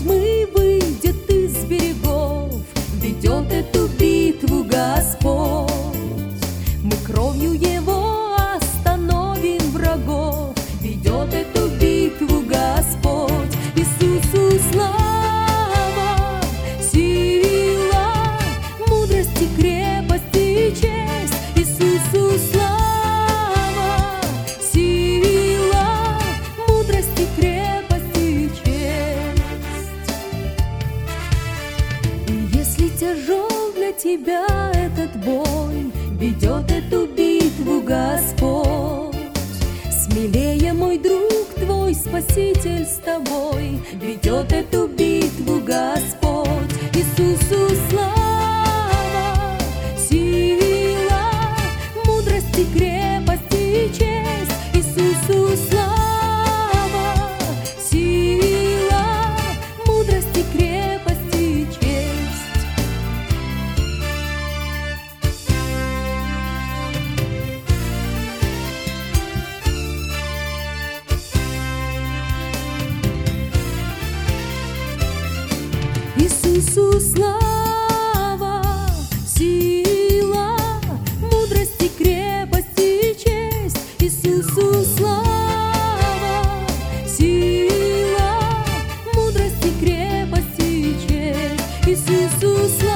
тьмы выйдет из берегов, ведет эту битву Господь. Мы кровью Его остановим врагов, ведет эту битву Господь. Иисусу слава, сила, мудрость и крепость и честь. Иисусу слава, сила, мудрость и крепость и честь. И если тяжел для тебя этот бой, ведет эту битву Господь. Смелее, мой друг, твой Спаситель с тобой, ведет эту битву Господь. Иисусу слава, сила, мудрость и крепость и честь. Иисусу слава, сила, мудрость и крепость и честь. Иисусу слава, сила, мудрость и крепость и честь. Иисусу слава, сила, мудрость и крепость и честь. Иисусу слава.